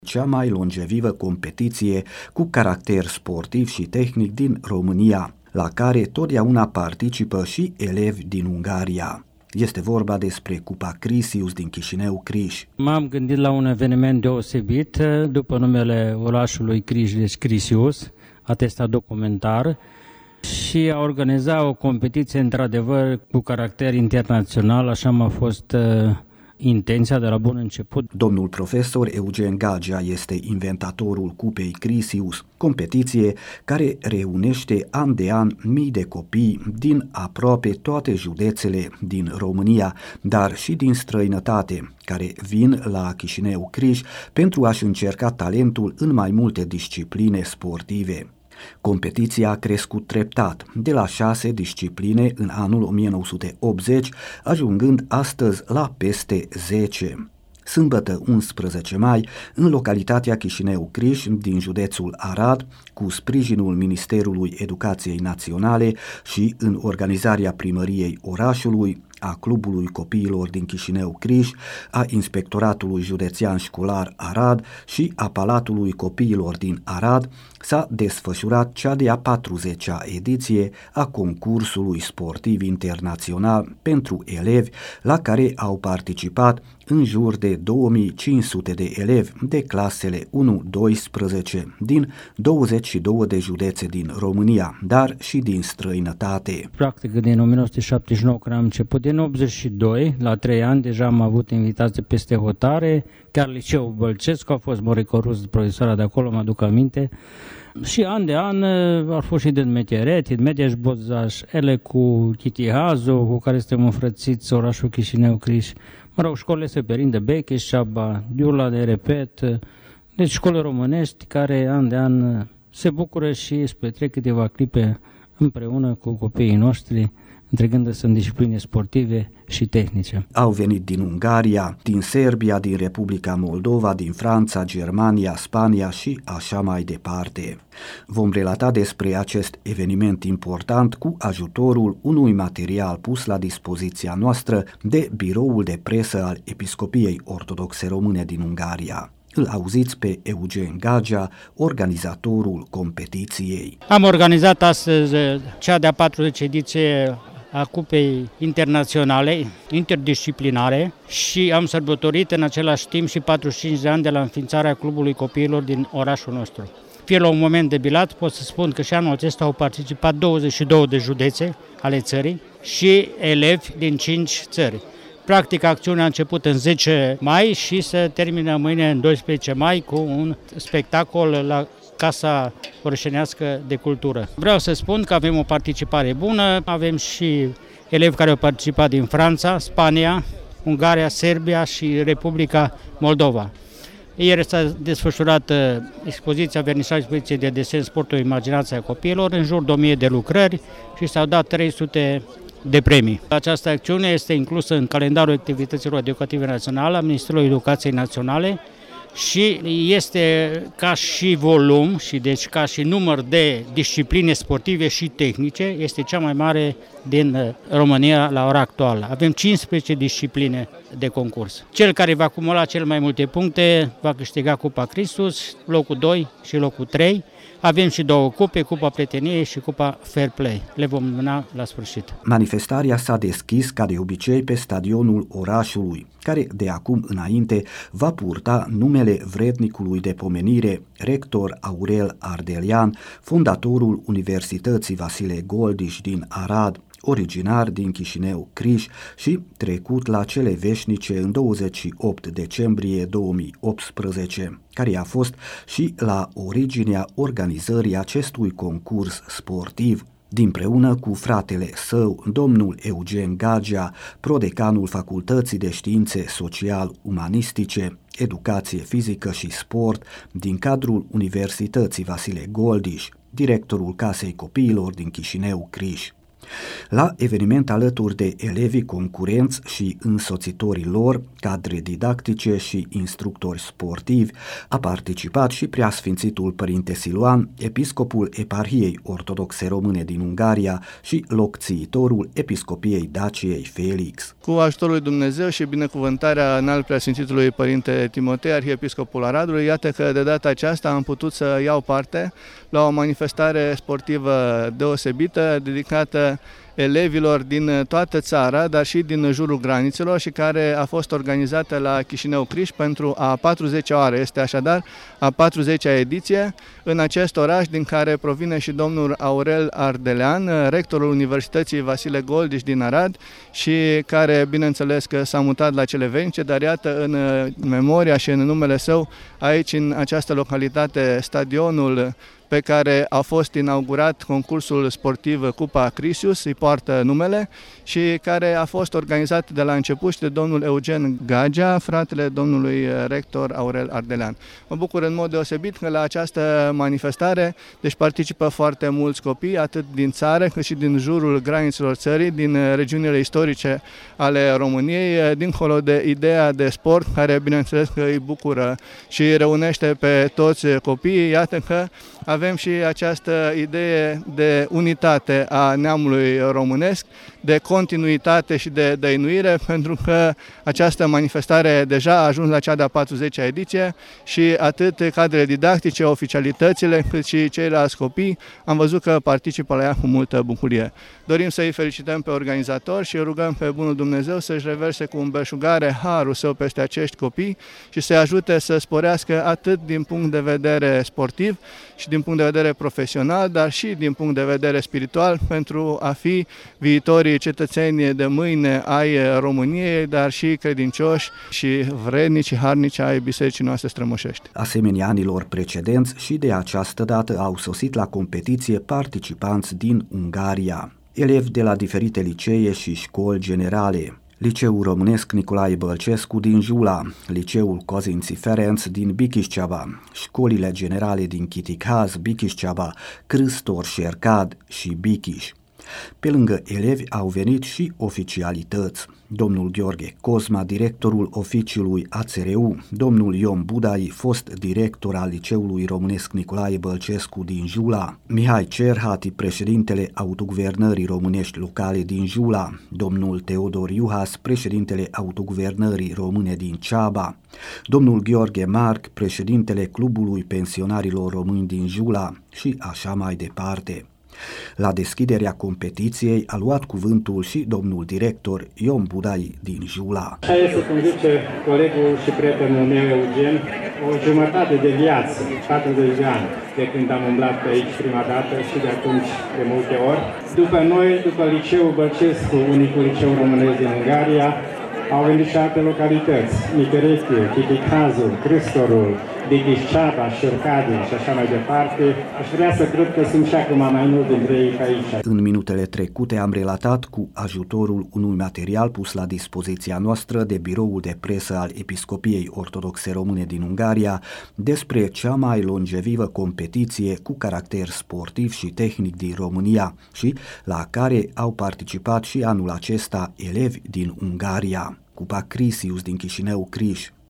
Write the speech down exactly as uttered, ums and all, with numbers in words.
cea mai longevivă competiție cu caracter sportiv și tehnic din România, la care totdeauna participă și elevi din Ungaria. Este vorba despre Cupa Crisius din Chișinău-Criș. M-am gândit la un eveniment deosebit după numele orașului Criș, deci Crisius, atestat documentar, și a organiza o competiție într-adevăr cu caracter internațional, așa m-a fost uh, intenția de la bun început. Domnul profesor Eugen Gagea este inventatorul Cupei Crisius, competiție care reunește an de an mii de copii din aproape toate județele din România, dar și din străinătate, care vin la Chișinău-Criș pentru a-și încerca talentul în mai multe discipline sportive. Competiția a crescut treptat, de la șase discipline în anul o mie nouă sute optzeci, ajungând astăzi la peste zece. Sâmbătă unsprezece mai, în localitatea Chișinău-Criș din județul Arad, cu sprijinul Ministerului Educației Naționale și în organizarea primăriei orașului, a Clubului Copiilor din Chișinău-Criș, a Inspectoratului Județean Școlar Arad și a Palatului Copiilor din Arad, s-a desfășurat cea de-a patruzecea ediție a concursului sportiv internațional pentru elevi, la care au participat în jur de două mii cinci sute de elevi de clasele unu doisprezece din douăzeci și două de județe din România, dar și din străinătate. Practic din o mie nouă sute șaptezeci și nouă, când am început, din optzeci și doi, la trei ani, deja am avut invitați de peste hotare, chiar Liceul Bălcescu a fost Morico Rus, profesoara de acolo, mă aduc aminte. Și an de an au fost și din Mechereti, din Mediaș Bozaș, ele cu Chitihazu, cu care suntem înfrățiți orașul Chișinău-Criș, mă rog, școlile Seperin de Becheș, Șaba, Diula de Repet, deci școli românești care an de an se bucură și își petrec câteva clipe împreună cu copiii noștri, întregându-se în discipline sportive și tehnice. Au venit din Ungaria, din Serbia, din Republica Moldova, din Franța, Germania, Spania și așa mai departe. Vom relata despre acest eveniment important cu ajutorul unui material pus la dispoziția noastră de Biroul de Presă al Episcopiei Ortodoxe Române din Ungaria. Îl auziți pe Eugen Gagea, organizatorul competiției. Am organizat astăzi cea de-a patruzecea ediție a Cupei Internaționale, interdisciplinare, și am sărbătorit în același timp și patruzeci și cinci de ani de la înființarea Clubului Copiilor din orașul nostru. Fie la un moment de bilat, pot să spun că și anul acesta au participat douăzeci și două de județe ale țării și elevi din cinci țări. Practic, acțiunea a început în zece mai și se termină mâine în doisprezece mai cu un spectacol la Casa Orășenească de Cultură. Vreau să spun că avem o participare bună, avem și elevi care au participat din Franța, Spania, Ungaria, Serbia și Republica Moldova. Ieri s-a desfășurat expoziția, vernisajul expoziției de desen, sportul, imaginația copiilor, în jur de o mie de lucrări și s-au dat trei sute de premii. Această acțiune este inclusă în calendarul activităților educative naționale a Ministerului Educației Naționale și este ca și volum și deci ca și număr de discipline sportive și tehnice, este cea mai mare din România la ora actuală. Avem cincisprezece discipline de concurs. Cel care va acumula cel mai multe puncte va câștiga Cupa Crisius, locul doi și locul trei. Avem și două cupe, Cupa Prieteniei și Cupa Fair Play. Le vom mâna la sfârșit. Manifestarea s-a deschis ca de obicei pe stadionul orașului, care de acum înainte va purta numele vrednicului de pomenire, rector Aurel Ardelian, fondatorul Universității Vasile Goldiș din Arad, originar din Chișinău-Criș și trecut la cele veșnice în douăzeci și opt decembrie două mii optsprezece, care a fost și la originea organizării acestui concurs sportiv. Dinpreună cu fratele său, domnul Eugen Gagea, prodecanul Facultății de Științe Social-Umanistice, Educație Fizică și Sport din cadrul Universității Vasile Goldiș, directorul Casei Copiilor din Chișinău-Criș. La eveniment, alături de elevii concurenți și însoțitorii lor, cadre didactice și instructori sportivi, a participat și preasfințitul Părinte Siluan, episcopul Eparhiei Ortodoxe Române din Ungaria și locțiitorul Episcopiei Daciei Felix. Cu ajutorul lui Dumnezeu și binecuvântarea înalt preasfințitului Părinte Timotei, arhiepiscopul Aradului, iată că de data aceasta am putut să iau parte la o manifestare sportivă deosebită, dedicată elevilor din toată țara, dar și din jurul granițelor și care a fost organizată la Chișinău Criș pentru a patruzecea oară. Este așadar a patruzecea ediție în acest oraș din care provine și domnul Aurel Ardelean, rectorul Universității Vasile Goldiș din Arad și care, bineînțeles că s-a mutat la cele venice, dar iată în memoria și în numele său aici în această localitate stadionul pe care a fost inaugurat concursul sportiv Cupa Crisius, îi poartă numele, și care a fost organizat de la început de domnul Eugen Gagea, fratele domnului rector Aurel Ardelean. Mă bucur în mod deosebit că la această manifestare deci participă foarte mulți copii, atât din țară cât și din jurul granițelor țării, din regiunile istorice ale României, dincolo de ideea de sport, care bineînțeles că îi bucură și reunește pe toți copiii. Iată că avem și această idee de unitate a neamului românesc, de continuitate și de dăinuire, pentru că această manifestare deja a ajuns la cea de-a patruzecea ediție și atât cadrele didactice, oficialitățile, cât și ceilalți copii am văzut că participă la ea cu multă bucurie. Dorim să-i felicităm pe organizatori și rugăm pe bunul Dumnezeu să-și reverse cu îmbelșugare harul său peste acești copii și să-i ajute să sporească atât din punct de vedere sportiv și din punct de vedere profesional, dar și din punct de vedere spiritual, pentru a fi viitorii cetățeni de mâine ai României, dar și credincioși și vrednici și harnici ai bisericii noastre strămoșești. Asemenea anilor precedenți, și de această dată au sosit la competiție participanți din Ungaria, elevi de la diferite licee și școli generale. Liceul Românesc Nicolae Bălcescu din Jula, Liceul Cozinții Ferenc din Bikișceaba, școlile generale din Chitikhaz, Bikișceaba, Crâstor, Șercad și Bikiș. Pe lângă elevi au venit și oficialități. Domnul Gheorghe Cosma, directorul oficiului A Ț R U, domnul Ion Budai, fost director al Liceului Românesc Nicolae Bălcescu din Jula, Mihai Cerhati, președintele Autoguvernării Românești Locale din Jula, domnul Teodor Iuhas, președintele Autoguvernării Române din Ceaba, domnul Gheorghe Marc, președintele Clubului Pensionarilor Români din Jula și așa mai departe. La deschiderea competiției a luat cuvântul și domnul director Ion Budai din Jula. Așa este, cum zice colegul și prietenul meu Eugen, o jumătate de viață, patruzeci de ani, de când am umblat pe aici prima dată și de atunci de multe ori. După noi, după Liceul Bălcescu, unicul liceu românesc din Ungaria, au venit și alte localități, Niperechiu, Chitikhazul, Crâstorul, Bikișceaba, Șercadul și așa mai departe. Aș vrea să cred că sunt și acum mai mult dintre ei pe aici. În minutele trecute am relatat, cu ajutorul unui material pus la dispoziția noastră de biroul de presă al Episcopiei Ortodoxe Române din Ungaria, despre cea mai longevivă competiție cu caracter sportiv și tehnic din România și la care au participat și anul acesta elevi din Ungaria. Cupa Crisius din Chișinău Criș,